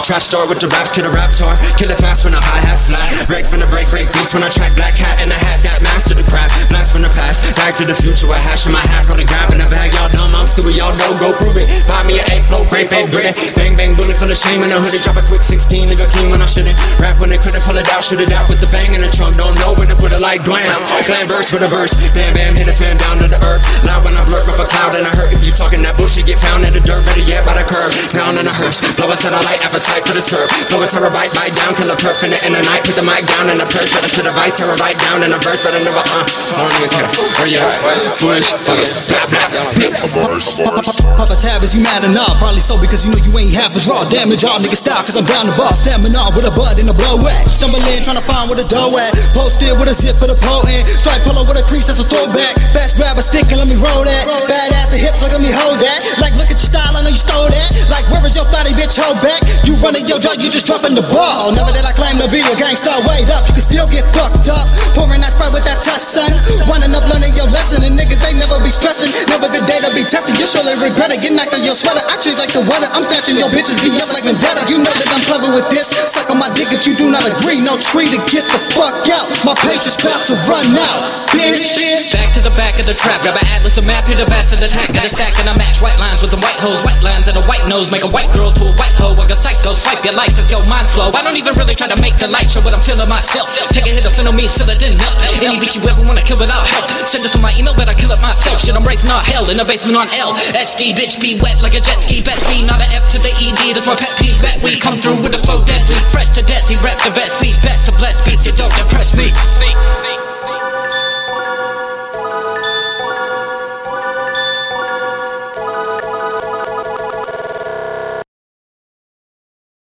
trap store with the raps, kill the rap tour. Kill it fast when the hi-hats flat. Break from the break beats when I track black cat and I had that master the craft. Blast from the past, back to the future. I hash in my hat, on the grab in the bag. Y'all dumb, I'm stupid, y'all know, go prove it. Buy me an 8 flow, grape, gritty. Bang, bang, bullet full of shame in the hoodie. Drop a quick 16, leave a king when I shouldn't. Rap when they couldn't pull it out, shoot it out with the bang in the trunk. Don't know where to put it like glam. Glam burst with a verse, bam, bam, hit a fan down to the earth. Loud when I blurt up a cloud and I hurt. If you talking that bullshit, get found in the dirt. Better yet by the curb, down in a hearse. Blow a satellite, appetite for the serve. Blow a terabyte, bite down, kill a perf in the night. Put the mic down in the perch, better sit a vice, terabyte down in a verse. Better never, I don't even care. Where you at? Foolish, fuck it, blah, blah. Papa Tab, is you mad or not? Probably so, because you know you ain't half as raw. Damage all niggas style, cause I'm down the bar. Stamina with a bud and a blow at. Stumble in, tryna find where the dough at. Posted with a zip for the potent. Stripe polo with a crease, that's a throwback. Fast grab a stick and let me roll that. Badass and hips, like let me hold that. Like look at your style, I know you stole that. Like where is your thotty, bitch, hold back. You running your jaw, you just dropping the ball. Never did I claim to be a gangsta, wait up. You can still get fucked up. Pouring that Sprite with that touch, son. Winding up learning your lesson. And niggas, they never be stressing. Never the day to be testing. You surely regret it. Get knocked on your sweater. I treat like the weather. I'm snatching your bitches, be up like vendetta. You know that I'm clever with this. Suck on my dick if you do not agree. No tree to get the fuck out. My patience about to run out. Bitch. Back to the back of the trap. Grab an atlas, a map, hit a bat to the attack. Got a stack and I match white lines with some white hoes. White lines and a white nose. Make a white girl to a white hoe. Like a psycho. Swipe your life if your mind's slow. I don't even really try to make the light show, but I'm feeling myself. Take a hit of fentanyl, means feel it in melt. Any beat you ever wanna kill without help. Send this to my email, but I kill it myself. Shit, I'm raising all hell in the basement on L. SD, bitch, be wet like a jet ski. Best be not a F to the ED. That's my pet peeve. Bet we come through with a flow deadly. Fresh to death, he rap the best beat. Best to bless beats, it don't depress me.